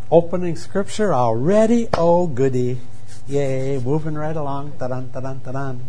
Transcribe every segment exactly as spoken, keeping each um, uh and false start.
Opening scripture already. Oh, goody. Yay, moving right along. Ta-dun, ta-dun, ta-dun.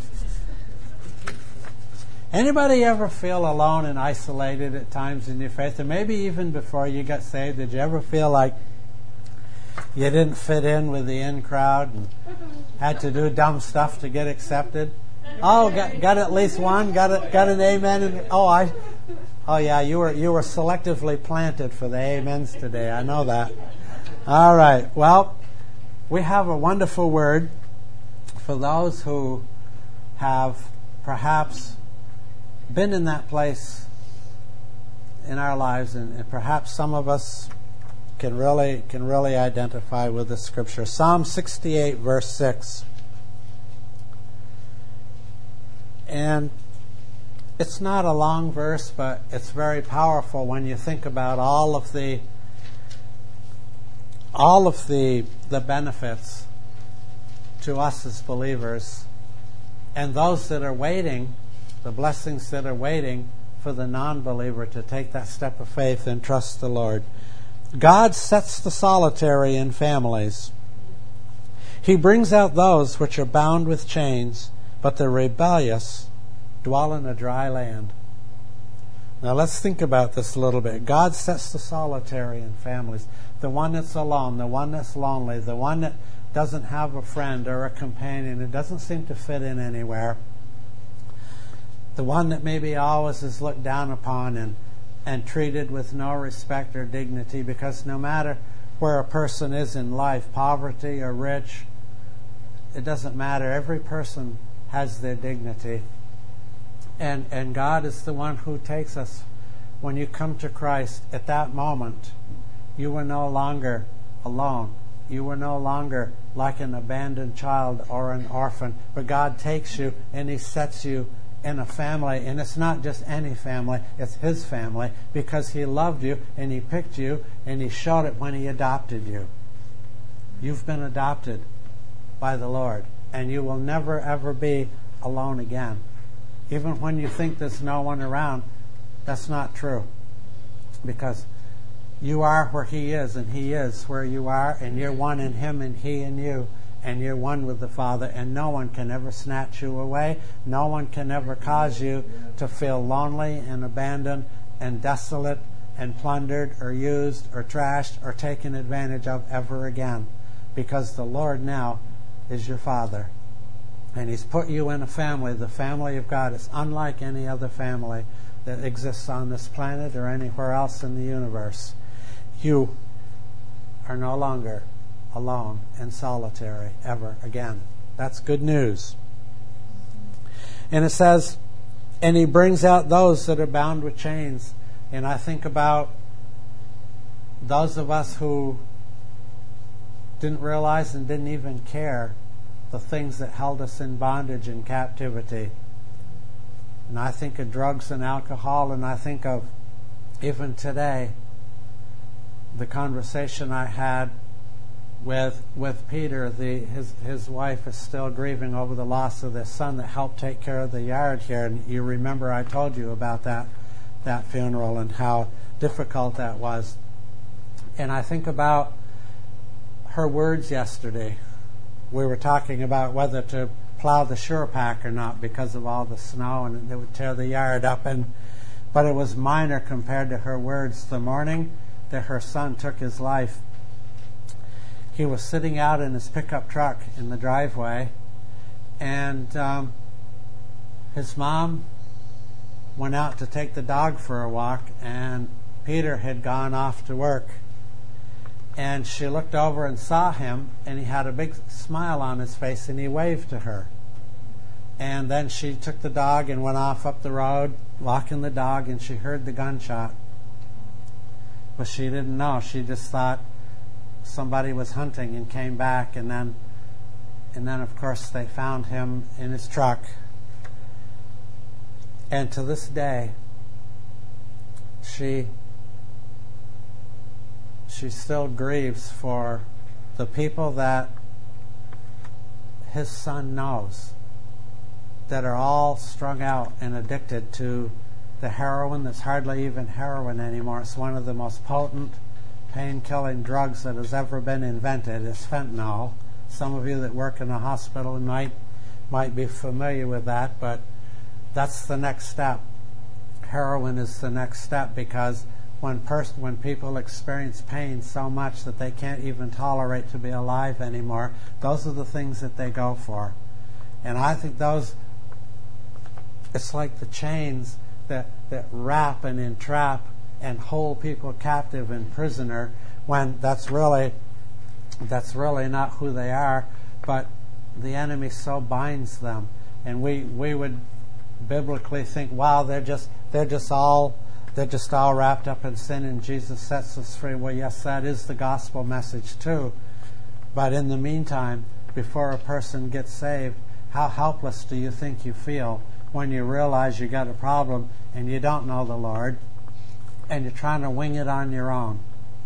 Anybody ever feel alone and isolated at times in your faith? Or maybe even before you got saved, did you ever feel like you didn't fit in with the in crowd and had to do dumb stuff to get accepted? Oh, got, got at least one? Got a, got an amen? And, oh, I... Oh yeah, you were you were selectively planted for the amens today. I know that. All right. Well, we have a wonderful word for those who have perhaps been in that place in our lives, and, and perhaps some of us can really can really identify with the scripture. Psalm sixty-eight, verse six. And it's not a long verse, but it's very powerful when you think about all of the all of the the benefits to us as believers, and those that are waiting, the blessings that are waiting for the non-believer to take that step of faith and trust the Lord. God sets the solitary in families. He brings out those which are bound with chains, but the rebellious dwell in a dry land. Now let's think about this a little bit. God sets the solitary in families. The one that's alone, the one that's lonely, the one that doesn't have a friend or a companion, it doesn't seem to fit in anywhere. The one that maybe always is looked down upon and, and treated with no respect or dignity, because no matter where a person is in life, poverty or rich, it doesn't matter. Every person has their dignity. And and God is the one who takes us. When you come to Christ, at that moment, you were no longer alone. You were no longer like an abandoned child or an orphan. But God takes you and He sets you in a family. And it's not just any family, it's His family, because He loved you and He picked you and He showed it when He adopted you. You've been adopted by the Lord, and you will never ever be alone again. Even when you think there's no one around, that's not true. Because you are where He is, and He is where you are, and you're one in Him, and He in you, and you're one with the Father, and no one can ever snatch you away. No one can ever cause you to feel lonely and abandoned and desolate and plundered or used or trashed or taken advantage of ever again. Because the Lord now is your Father. And He's put you in a family, the family of God. It's unlike any other family that exists on this planet or anywhere else in the universe. You are no longer alone and solitary ever again. That's good news. And it says, and He brings out those that are bound with chains. And I think about those of us who didn't realize and didn't even care the things that held us in bondage and captivity. And I think of drugs and alcohol, and I think of, even today, the conversation I had with with Peter. The his his wife is still grieving over the loss of their son that helped take care of the yard here. And you remember I told you about that that funeral and how difficult that was. And I think about her words yesterday. We were talking about whether to plow the sure pack or not because of all the snow, and it would tear the yard up. And but it was minor compared to her words. The morning that her son took his life, he was sitting out in his pickup truck in the driveway, and um, his mom went out to take the dog for a walk, and Peter had gone off to work. And she looked over and saw him, and he had a big smile on his face, and he waved to her. And then she took the dog and went off up the road, walking the dog, and she heard the gunshot. But she didn't know. She just thought somebody was hunting and came back, and then, and then of course, they found him in his truck. And to this day, she... She still grieves for the people that his son knows that are all strung out and addicted to the heroin that's hardly even heroin anymore. It's one of the most potent pain-killing drugs that has ever been invented is fentanyl. Some of you that work in a hospital might might be familiar with that, but that's the next step. Heroin is the next step, because when pers- when people experience pain so much that they can't even tolerate to be alive anymore, those are the things that they go for. And I think those, it's like the chains that, that wrap and entrap and hold people captive and prisoner, when that's really that's really not who they are, but the enemy so binds them. And we, we would biblically think, wow, they're just they're just all they're just all wrapped up in sin and Jesus sets us free. Well, yes, that is the gospel message too. But in the meantime, before a person gets saved, how helpless do you think you feel when you realize you got a problem and you don't know the Lord and you're trying to wing it on your own?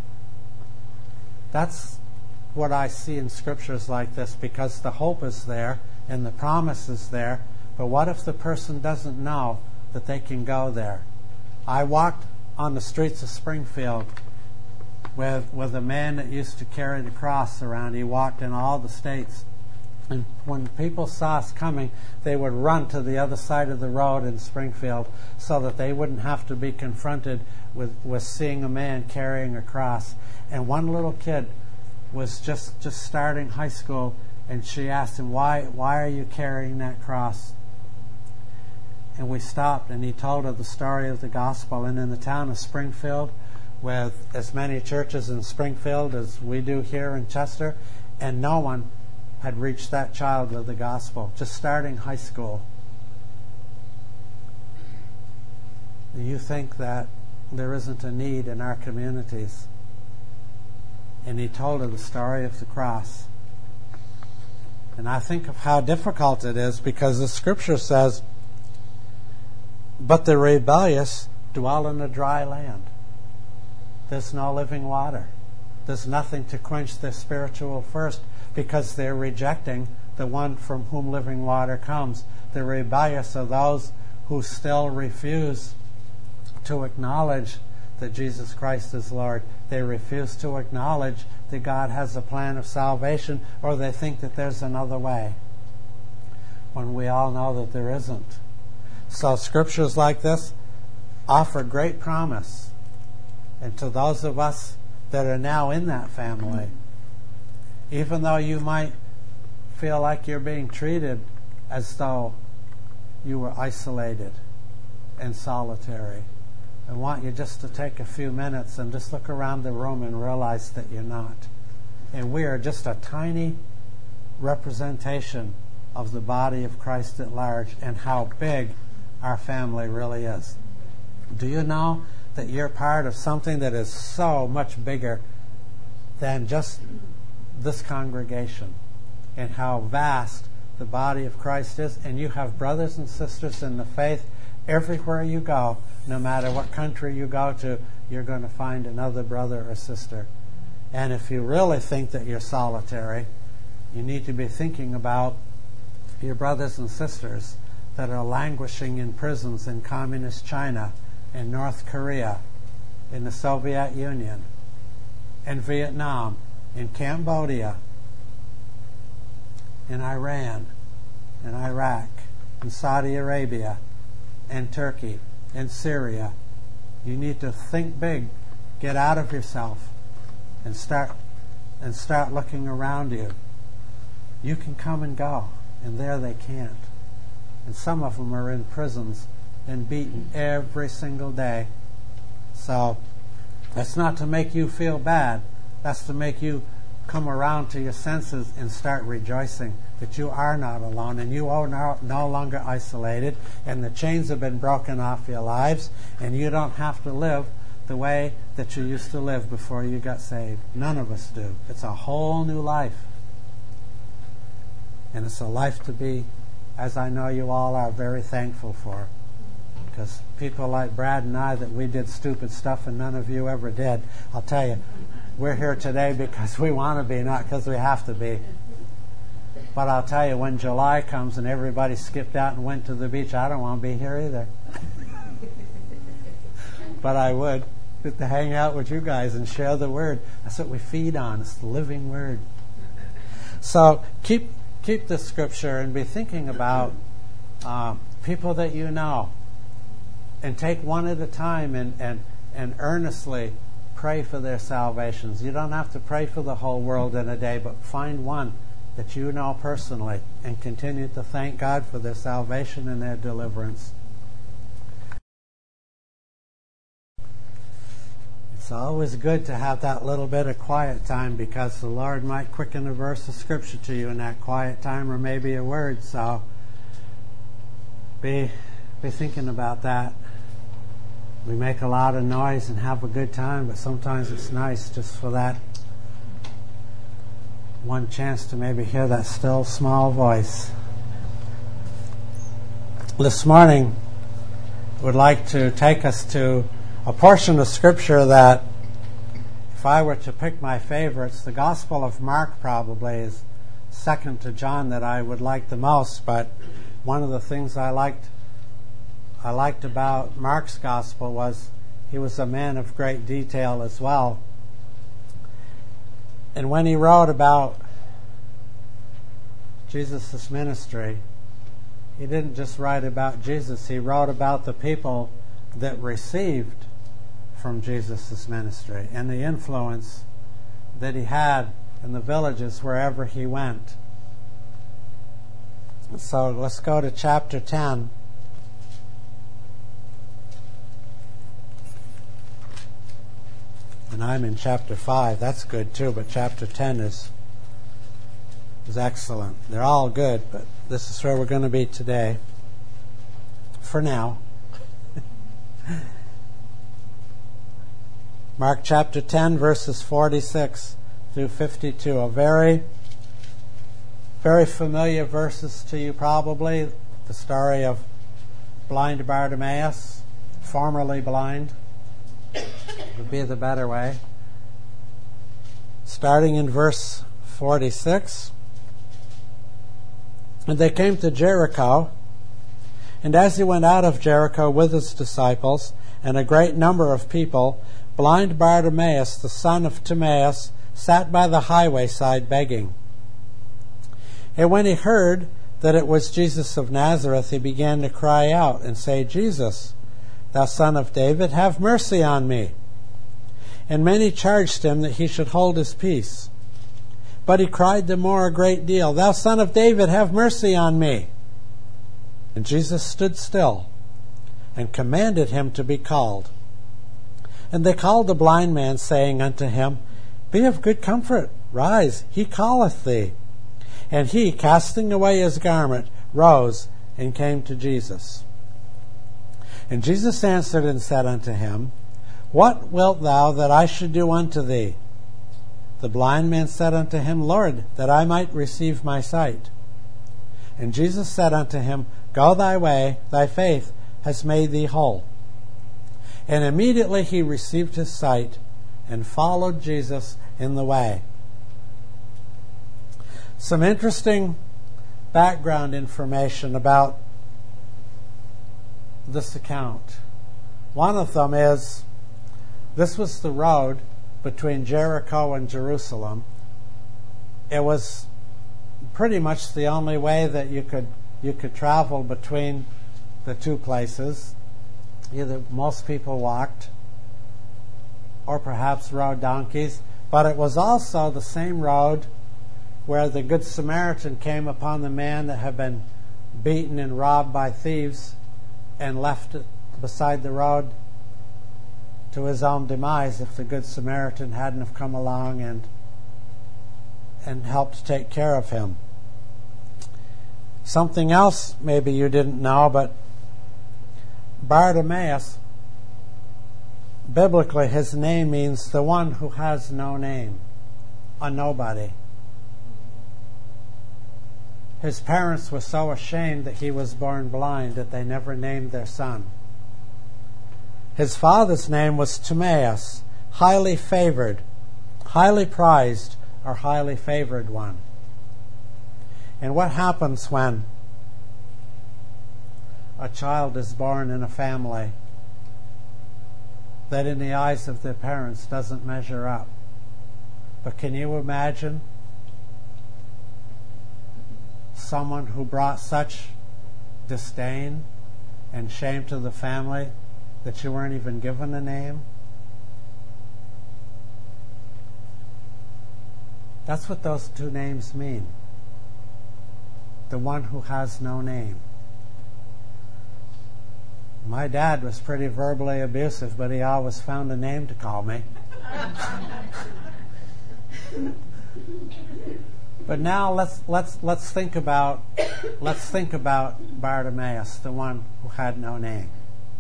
That's what I see in scriptures like this, because the hope is there and the promise is there. But what if the person doesn't know that they can go there? I walked on the streets of Springfield with with a man that used to carry the cross around. He walked in all the states. And when people saw us coming, they would run to the other side of the road in Springfield so that they wouldn't have to be confronted with, with seeing a man carrying a cross. And one little kid was just, just starting high school, and she asked him, why, why are you carrying that cross? And we stopped, and he told her the story of the gospel. And in the town of Springfield, with as many churches in Springfield as we do here in Chester, and no one had reached that child with the gospel, just starting high school. Do you think that there isn't a need in our communities? And he told her the story of the cross. And I think of how difficult it is, because the scripture says, but the rebellious dwell in a dry land. There's no living water. There's nothing to quench their spiritual thirst, because they're rejecting the one from whom living water comes. The rebellious are those who still refuse to acknowledge that Jesus Christ is Lord. They refuse to acknowledge that God has a plan of salvation, or they think that there's another way, when we all know that there isn't. So scriptures like this offer great promise. And to those of us that are now in that family, even though you might feel like you're being treated as though you were isolated and solitary, I want you just to take a few minutes and just look around the room and realize that you're not. And we are just a tiny representation of the body of Christ at large, and how big our family really is. Do you know that you're part of something that is so much bigger than just this congregation, and how vast the body of Christ is? And you have brothers and sisters in the faith everywhere you go. No matter what country you go to, you're going to find another brother or sister. And if you really think that you're solitary, you need to be thinking about your brothers and sisters that are languishing in prisons in communist China, in North Korea, in the Soviet Union, in Vietnam, in Cambodia, in Iran, in Iraq, in Saudi Arabia, in Turkey, in Syria. You need to think big, get out of yourself, and start and start looking around you. You can come and go, and there they can't. And some of them are in prisons and beaten every single day. So that's not to make you feel bad. That's to make you come around to your senses and start rejoicing that you are not alone, and you are no, no longer isolated, and the chains have been broken off your lives, and you don't have to live the way that you used to live before you got saved. None of us do. It's a whole new life. And it's a life to be, as I know you all are, very thankful for. Because people like Brad and I, that we did stupid stuff and none of you ever did, I'll tell you, we're here today because we want to be, not because we have to be. But I'll tell you, when July comes and everybody skipped out and went to the beach, I don't want to be here either. But I would. Good to hang out with you guys and share the Word. That's what we feed on. It's the living Word. So keep keep the Scripture and be thinking about uh, people that you know. And take one at a time and, and, and earnestly pray for their salvations. You don't have to pray for the whole world in a day, but find one that you know personally and continue to thank God for their salvation and their deliverance. It's always good to have that little bit of quiet time, because the Lord might quicken a verse of Scripture to you in that quiet time, or maybe a word. So be, be thinking about that. We make a lot of noise and have a good time, but sometimes it's nice just for that one chance to maybe hear that still small voice. This morning, I would like to take us to a portion of Scripture that, if I were to pick my favorites, the Gospel of Mark probably is second to John that I would like the most, but one of the things I liked I liked about Mark's Gospel was he was a man of great detail as well. And when he wrote about Jesus' ministry, he didn't just write about Jesus. He wrote about the people that received from Jesus' ministry and the influence that he had in the villages wherever he went. So let's go to chapter ten. And I'm in chapter five. That's good too, but chapter ten is is excellent. They're all good, but this is where we're going to be today. For now. Mark chapter ten, verses forty-six through fifty-two. A very, very familiar verses to you probably. The story of blind Bartimaeus, formerly blind, would be the better way. Starting in verse forty-six. And they came to Jericho, and as he went out of Jericho with his disciples and a great number of people, blind Bartimaeus, the son of Timaeus, sat by the highway side begging. And when he heard that it was Jesus of Nazareth, he began to cry out and say, Jesus, thou son of David, have mercy on me. And many charged him that he should hold his peace. But he cried the more a great deal, Thou son of David, have mercy on me. And Jesus stood still and commanded him to be called. And they called the blind man, saying unto him, Be of good comfort, rise, he calleth thee. And he, casting away his garment, rose and came to Jesus. And Jesus answered and said unto him, What wilt thou that I should do unto thee? The blind man said unto him, Lord, that I might receive my sight. And Jesus said unto him, Go thy way, thy faith has made thee whole. And immediately he received his sight and followed Jesus in the way. Some interesting background information about this account. One of them is, this was the road between Jericho and Jerusalem. It was pretty much the only way that you could you could travel between the two places. Either most people walked or perhaps rode donkeys, but it was also the same road where the Good Samaritan came upon the man that had been beaten and robbed by thieves and left it beside the road to his own demise if the Good Samaritan hadn't have come along and and helped take care of him. Something else maybe you didn't know, but Bartimaeus, biblically his name means the one who has no name, a nobody. His parents were so ashamed that he was born blind that they never named their son. His father's name was Timaeus, highly favored, highly prized, or highly favored one. And what happens when a child is born in a family that in the eyes of their parents doesn't measure up. But can you imagine someone who brought such disdain and shame to the family that you weren't even given a name? That's what those two names mean. The one who has no name. My dad was pretty verbally abusive, but he always found a name to call me. But now let's let's let's think about let's think about Bartimaeus, the one who had no name.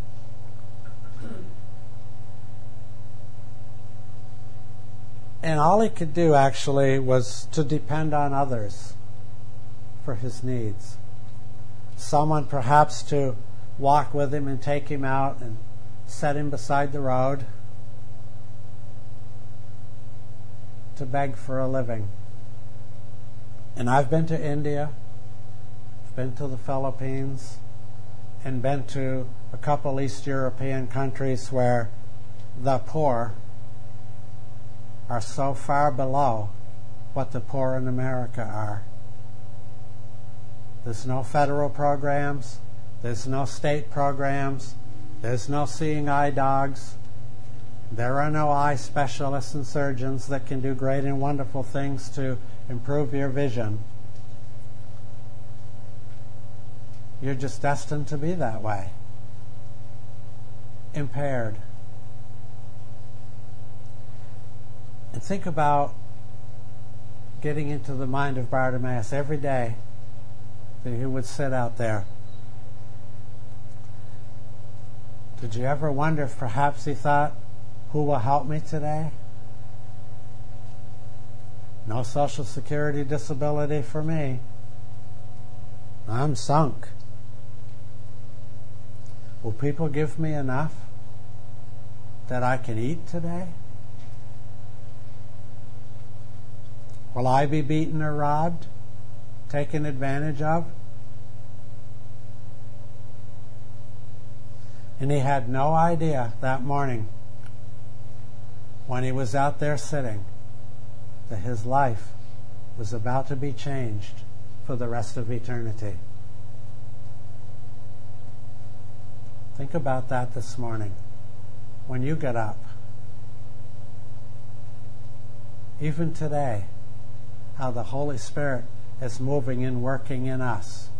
And all he could do actually was to depend on others for his needs. Someone perhaps to walk with him and take him out and set him beside the road to beg for a living. And I've been to India, I've been to the Philippines, and been to a couple East European countries where the poor are so far below what the poor in America are. There's no federal programs, there's no state programs, there's no seeing eye dogs, there are no eye specialists and surgeons that can do great and wonderful things to improve your vision. You're just destined to be that way. Impaired. And think about getting into the mind of Bartimaeus every day that he would sit out there. Did you ever wonder if perhaps he thought, who will help me today? No Social Security disability for me. I'm sunk. Will people give me enough that I can eat today? Will I be beaten or robbed, taken advantage of? And he had no idea that morning when he was out there sitting that his life was about to be changed for the rest of eternity. Think about that this morning when you get up. Even today, how the Holy Spirit is moving and working in us.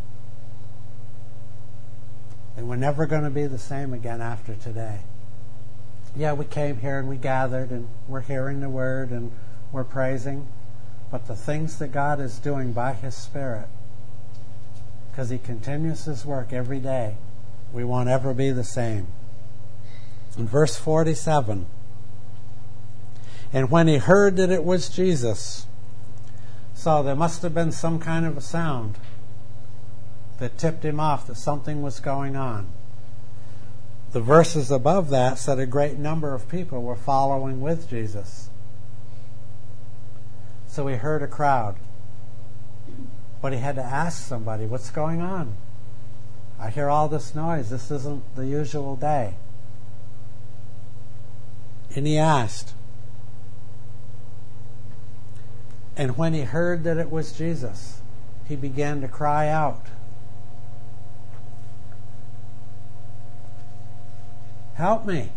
And we're never going to be the same again after today. Yeah, we came here and we gathered and we're hearing the Word and we're praising, but the things that God is doing by His Spirit, because He continues His work every day, we won't ever be the same. In verse forty-seven, and when he heard that it was Jesus, so there must have been some kind of a sound that tipped him off that something was going on. The verses above that said a great number of people were following with Jesus. So he heard a crowd. But he had to ask somebody, what's going on? I hear all this noise. This isn't the usual day. And he asked. And when he heard that it was Jesus, he began to cry out. Help me.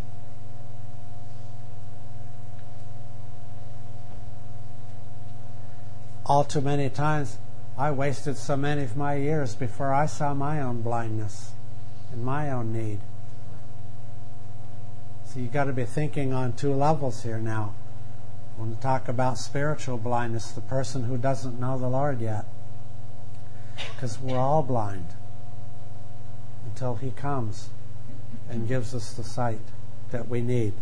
All too many times, I wasted so many of my years before I saw my own blindness and my own need. So you've got to be thinking on two levels here now. I want to talk about spiritual blindness, the person who doesn't know the Lord yet. Because we're all blind until He comes and gives us the sight that we need.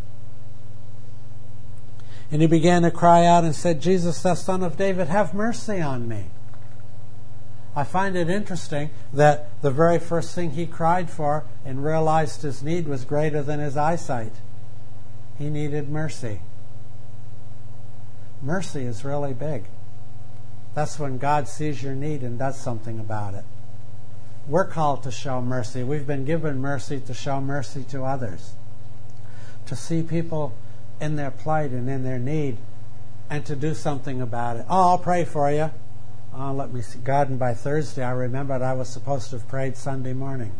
And he began to cry out and said, Jesus, thou Son of David, have mercy on me. I find it interesting that the very first thing he cried for and realized his need was greater than his eyesight. He needed mercy. Mercy is really big. That's when God sees your need and does something about it. We're called to show mercy. We've been given mercy to show mercy to others. to see people in their plight and in their need and to do something about it. Oh, I'll pray for you. Oh, let me see. God, and by Thursday I remembered I was supposed to have prayed Sunday morning.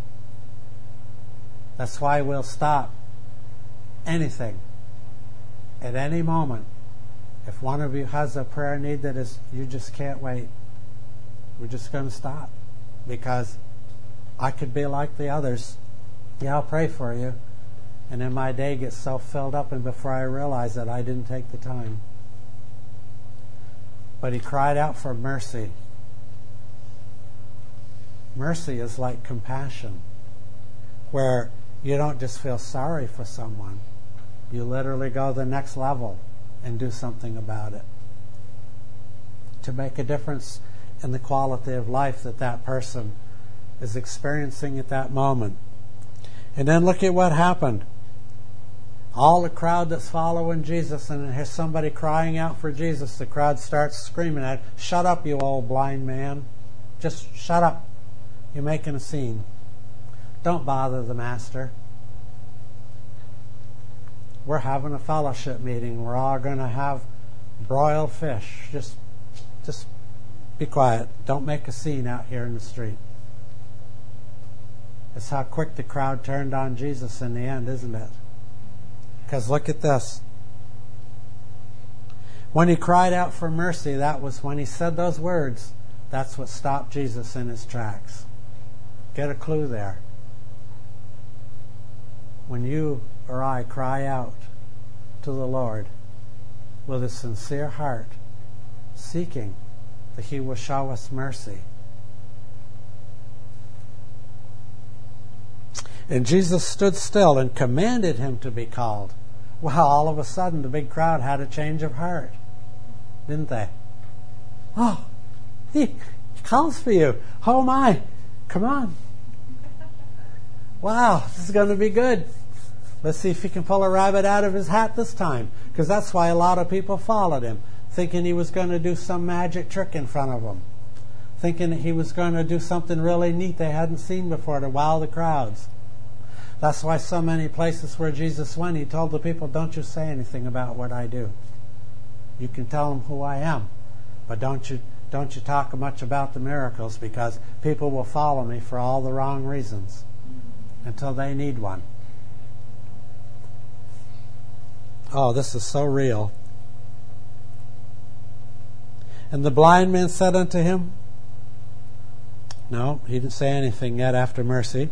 That's why we'll stop anything at any moment. If one of you has a prayer need that is, you just can't wait, we're just going to stop. Because I could be like the others. Yeah, I'll pray for you. And then my day gets so filled up, and before I realize it, I didn't take the time. But he cried out for mercy. Mercy is like compassion, where you don't just feel sorry for someone. You literally go the next level and do something about it to make a difference in the quality of life that that person is experiencing at that moment. And then look at what happened. All the crowd that's following Jesus, and here's somebody crying out for Jesus. The crowd starts screaming at him, "Shut up, you old blind man. Just shut up. You're making a scene. Don't bother the master. We're having a fellowship meeting. We're all going to have broiled fish. Just, just be quiet. Don't make a scene out here in the street." It's how quick the crowd turned on Jesus in the end, isn't it? Because look at this. When he cried out for mercy, that was when he said those words. That's what stopped Jesus in his tracks. Get a clue there. When you or I cry out to the Lord with a sincere heart, seeking that he will show us mercy. And Jesus stood still and commanded him to be called. Well, all of a sudden the big crowd had a change of heart, didn't they? Oh, he calls for you. Oh my, come on. Wow, this is going to be good. Let's see if he can pull a rabbit out of his hat this time. Because that's why a lot of people followed him, thinking he was going to do some magic trick in front of them, thinking that he was going to do something really neat they hadn't seen before to wow the crowds. That's why so many places where Jesus went, he told the people, "Don't you say anything about what I do. You can tell them who I am, but don't you don't you talk much about the miracles, because people will follow me for all the wrong reasons until they need one." Oh, this is so real. And the blind man said unto him, no, he didn't say anything yet after mercy.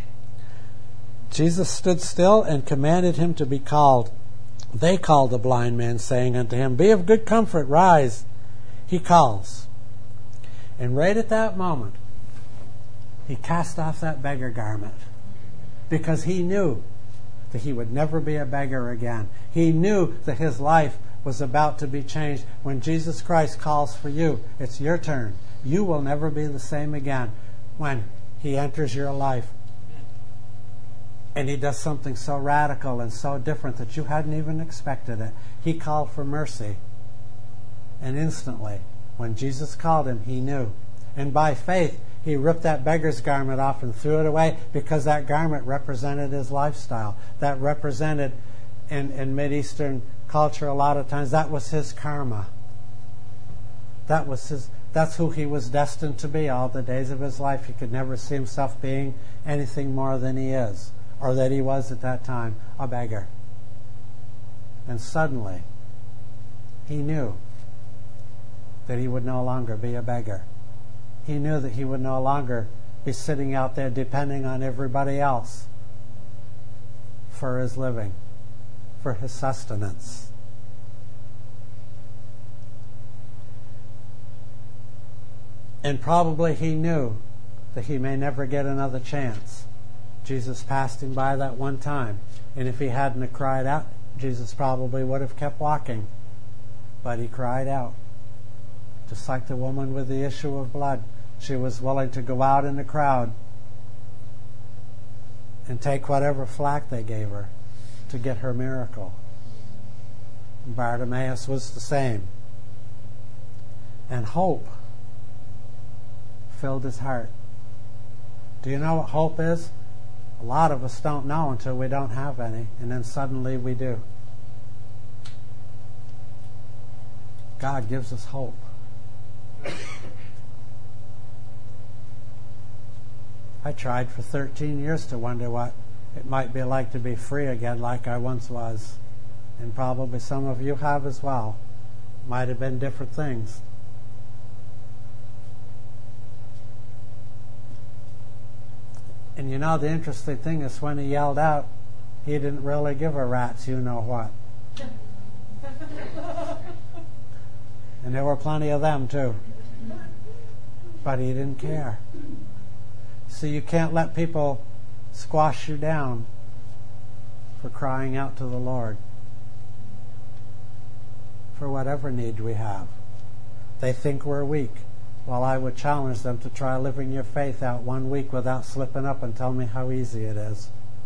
Jesus stood still and commanded him to be called. They called the blind man, saying unto him, "Be of good comfort, rise, he calls." And right at that moment, he cast off that beggar garment, because he knew that he would never be a beggar again. He knew that his life was about to be changed. When Jesus Christ calls for you, it's your turn. You will never be the same again when he enters your life. And he does something so radical and so different that you hadn't even expected it. He called for mercy. And instantly, when Jesus called him, he knew. And by faith, he ripped that beggar's garment off and threw it away, because that garment represented his lifestyle. That represented, in, in Mideastern culture a lot of times, that was his karma. That was his, that's who he was destined to be all the days of his life. He could never see himself being anything more than he is, or that he was at that time, a beggar. And suddenly, he knew that he would no longer be a beggar. He knew that he would no longer be sitting out there depending on everybody else for his living, for his sustenance. And probably he knew that he may never get another chance. Jesus passed him by that one time, and if he hadn't have cried out, Jesus probably would have kept walking. But he cried out. Just like the woman with the issue of blood. She was willing to go out in the crowd and take whatever flack they gave her to get her miracle. And Bartimaeus was the same. And hope filled his heart. Do you know what hope is? A lot of us don't know until we don't have any, and then suddenly we do. God gives us hope. I tried for thirteen years to wonder what it might be like to be free again like I once was. And probably some of you have as well. Might have been different things. And you know, the interesting thing is when he yelled out, he didn't really give a rat's you know what. And there were plenty of them too. But he didn't care. So you can't let people squash you down for crying out to the Lord for whatever need we have. They think we're weak. Well, I would challenge them to try living your faith out one week without slipping up and tell me how easy it is.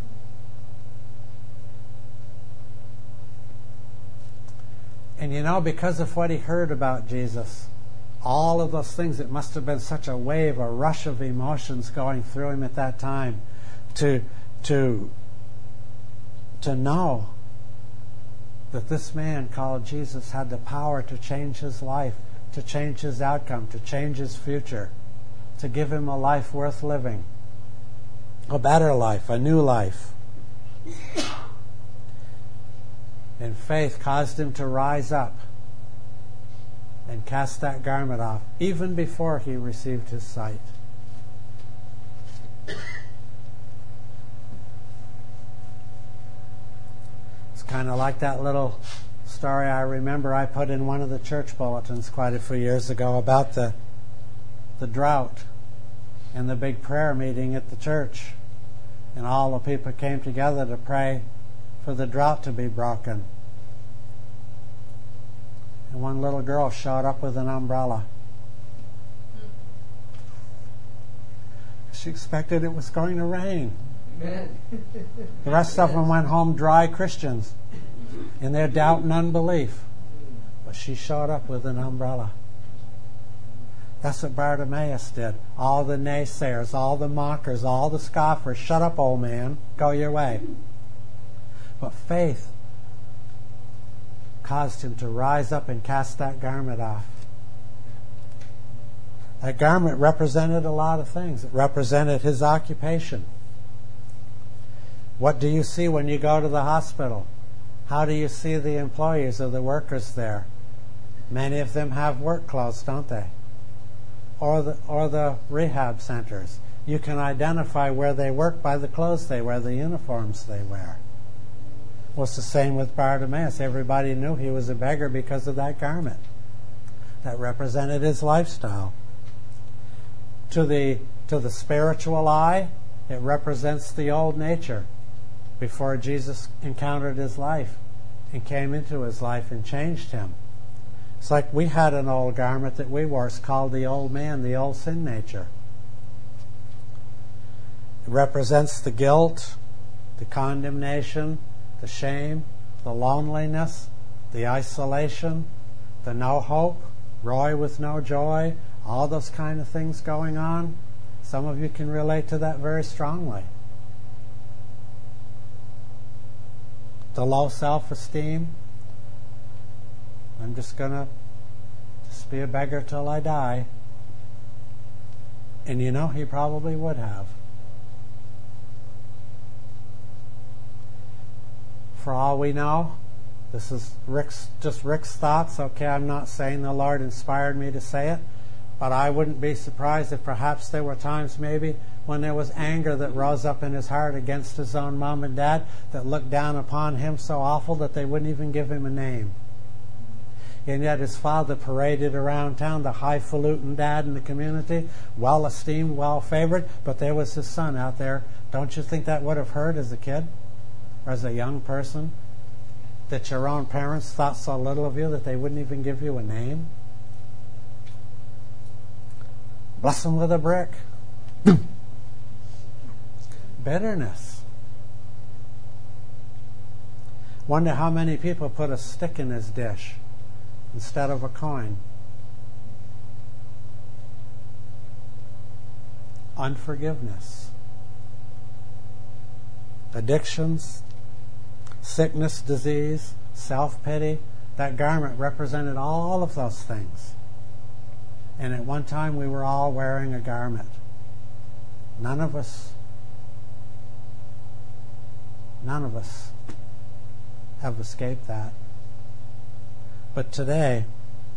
And you know, because of what he heard about Jesus, all of those things, it must have been such a wave, a rush of emotions going through him at that time to to to know that this man called Jesus had the power to change his life, to change his outcome, to change his future, to give him a life worth living, a better life, a new life. And faith caused him to rise up and cast that garment off, even before he received his sight. It's kind of like that little story I remember I put in one of the church bulletins quite a few years ago about the the drought and the big prayer meeting at the church. And all the people came together to pray for the drought to be broken. And one little girl showed up with an umbrella. She expected it was going to rain. Amen. The rest of them went home dry Christians in their doubt and unbelief. But she showed up with an umbrella. That's what Bartimaeus did. All the naysayers, all the mockers, all the scoffers, shut up, old man, go your way. But faith caused him to rise up and cast that garment off. That garment represented a lot of things. It represented his occupation. What do you see when you go to the hospital? How do you see the employees or the workers there? Many of them have work clothes, don't they? Or the, or the rehab centers. You can identify where they work by the clothes they wear, the uniforms they wear. Well, it's the same with Bartimaeus. Everybody knew he was a beggar because of that garment. That represented his lifestyle. To the, to the spiritual eye, it represents the old nature before Jesus encountered his life and came into his life and changed him. It's like we had an old garment that we wore. It's called the old man, the old sin nature. It represents the guilt, the condemnation, the shame, the loneliness, the isolation, the no hope, Roy with no joy, all those kind of things going on. Some of you can relate to that very strongly. The low self-esteem. I'm just going to just be a beggar till I die. And you know, he probably would have. For all we know, this is Rick's, just Rick's thoughts. Okay, I'm not saying the Lord inspired me to say it, but I wouldn't be surprised if perhaps there were times maybe when there was anger that rose up in his heart against his own mom and dad that looked down upon him so awful that they wouldn't even give him a name. And yet his father paraded around town, the highfalutin dad in the community, well-esteemed, well-favored, but there was his son out there. Don't you think that would have hurt as a kid or as a young person? That your own parents thought so little of you that they wouldn't even give you a name? Bless them with a brick. Bitterness. Wonder how many people put a stick in his dish instead of a coin. Unforgiveness. addictions, sickness, disease, self-pity. That garment represented all of those things. And at one time we were all wearing a garment. None of us, none of us have escaped that. But today,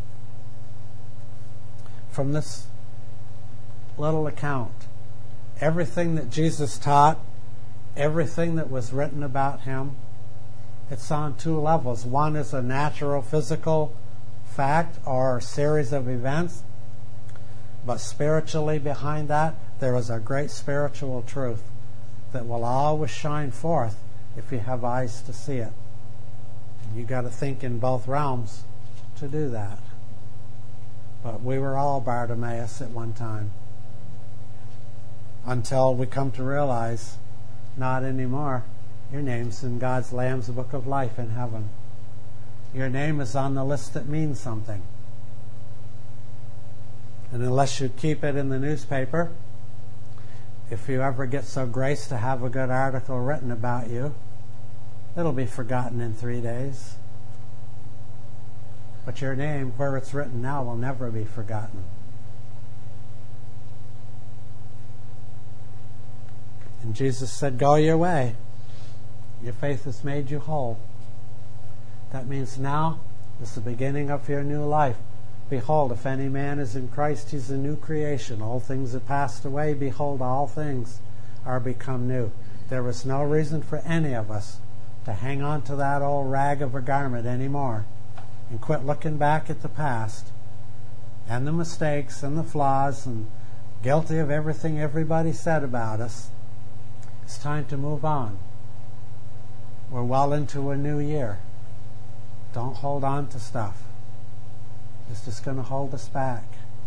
from this little account, everything that Jesus taught, everything that was written about him, it's on two levels. One is a natural physical fact or series of events, but spiritually behind that, there is a great spiritual truth that will always shine forth if you have eyes to see it. You got to think in both realms to do that. But we were all Bartimaeus at one time, until we come to realize, not anymore. Your name's in God's Lamb's Book of Life in heaven. Your name is on the list that means something. And unless you keep it in the newspaper, if you ever get so graced to have a good article written about you, it'll be forgotten in three days. But your name, where it's written now, will never be forgotten. And Jesus said, go your way. Your faith has made you whole. That means now is the beginning of your new life. Behold, if any man is in Christ, he's a new creation. All things have passed away. Behold, all things are become new. There was no reason for any of us to hang on to that old rag of a garment anymore and quit looking back at the past and the mistakes and the flaws and guilty of everything everybody said about us. It's time to move on. We're well into a new year. Don't hold on to stuff. It's just going to hold us back.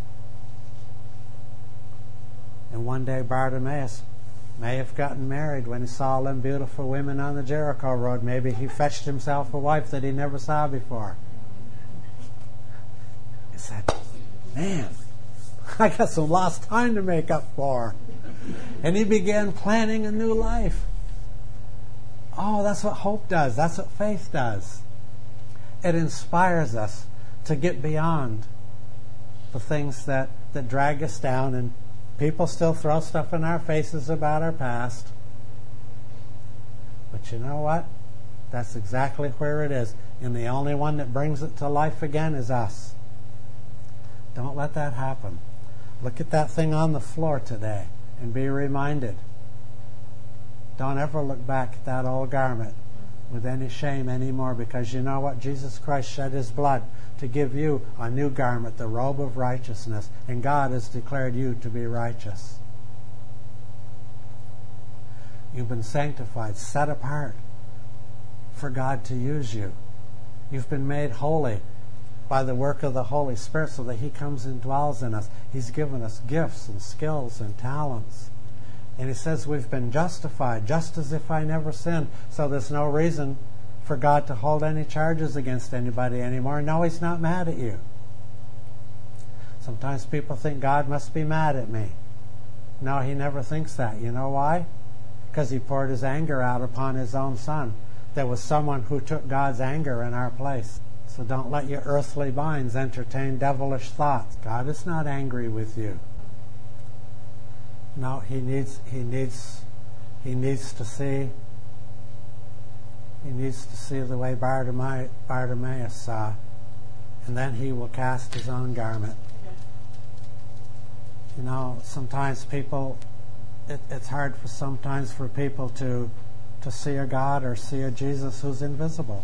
And one day Bartimaeus may have gotten married when he saw all them beautiful women on the Jericho road. Maybe he fetched himself a wife that he never saw before. He said, man, I got some lost time to make up for. And he began planning a new life. Oh, that's what hope does. That's what faith does. It inspires us to get beyond the things that, that drag us down, and people still throw stuff in our faces about our past. But you know what? That's exactly where it is. And the only one that brings it to life again is us. Don't let that happen. Look at that thing on the floor today and be reminded. Don't ever look back at that old garment with any shame anymore, because you know what? Jesus Christ shed his blood to give you a new garment, the robe of righteousness, and God has declared you to be righteous. You've been sanctified, set apart for God to use you. You've been made holy by the work of the Holy Spirit so that he comes and dwells in us. He's given us gifts and skills and talents. And he says we've been justified, just as if I never sinned. So there's no reason for God to hold any charges against anybody anymore. No, he's not mad at you. Sometimes people think God must be mad at me. No, he never thinks that. You know why? Because he poured his anger out upon his own Son. There was someone who took God's anger in our place. So don't let your earthly minds entertain devilish thoughts. God is not angry with you. No, he needs he needs he needs to see he needs to see the way Bartimaeus, Bartimaeus saw, and then he will cast his own garment. You know, sometimes people it, it's hard for sometimes for people to to see a God or see a Jesus who's invisible.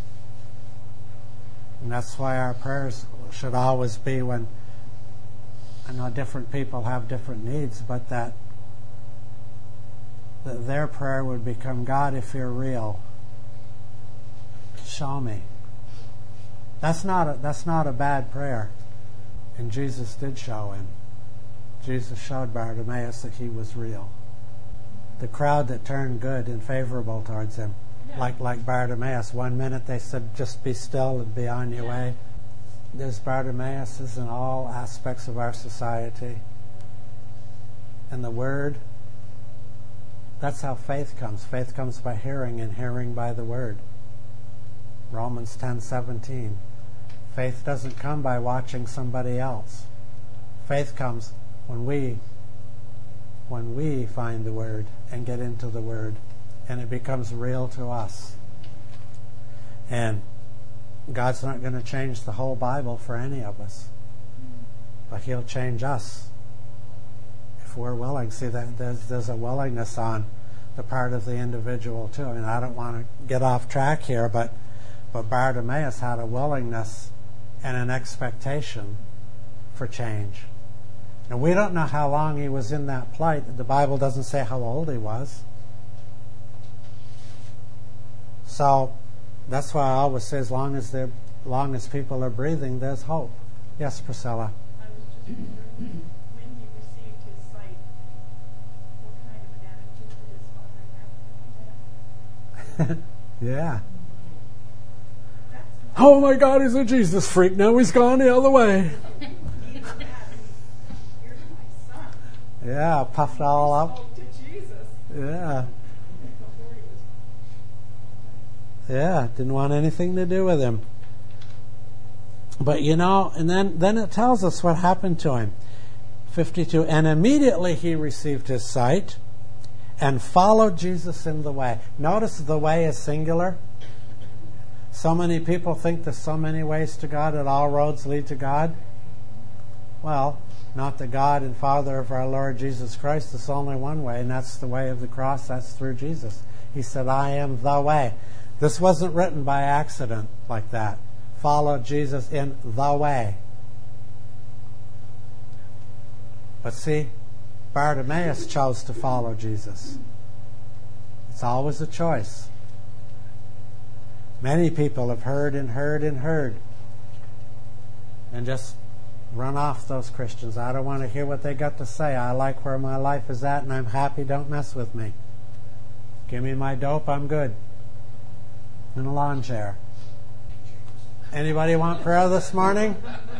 And that's why our prayers should always be, when I know different people have different needs, but that, that their prayer would become, God, if you're real, show me. That's not a, that's not a bad prayer. And Jesus did show him. Jesus showed Bartimaeus that he was real. The crowd that turned good and favorable towards him, yeah. like like Bartimaeus, one minute they said, just be still and be on your yeah. way. There's Bartimaeus in all aspects of our society. And the Word That's how faith comes. Faith comes by hearing, and hearing by the Word. Romans ten seventeen. Faith doesn't come by watching somebody else. Faith comes when we when we find the Word and get into the Word, and it becomes real to us. And God's not going to change the whole Bible for any of us, but He'll change us if we're willing. See, that there's, there's a willingness on the part of the individual too. I mean, I don't want to get off track here, but but Bartimaeus had a willingness and an expectation for change. And we don't know how long he was in that plight. The Bible doesn't say how old he was. So that's why I always say, as long as they're, long as people are breathing, there's hope. Yes, Priscilla. I was just wondering, when he received his sight, what kind of an attitude did his father have to that? Yeah. Oh my God, he's a Jesus freak. Now he's gone the other way. He's mad. Here's my son. Yeah, puffed all He up. spoke to Jesus. Yeah. Before he was Yeah, didn't want anything to do with him. But you know, and then, then it tells us what happened to him. fifty-two, and immediately he received his sight and followed Jesus in the way. Notice the way is singular. So many people think there's so many ways to God, that all roads lead to God. Well, not the God and Father of our Lord Jesus Christ. There's only one way, and that's the way of the cross. That's through Jesus. He said, I am the way. This wasn't written by accident like that. Follow Jesus in the way. But see, Bartimaeus chose to follow Jesus. It's always a choice. Many people have heard and heard and heard and just run off those Christians. I don't want to hear what they got to say. I like where my life is at and I'm happy. Don't mess with me. Give me my dope, I'm good. In a lawn chair. Anybody want prayer this morning?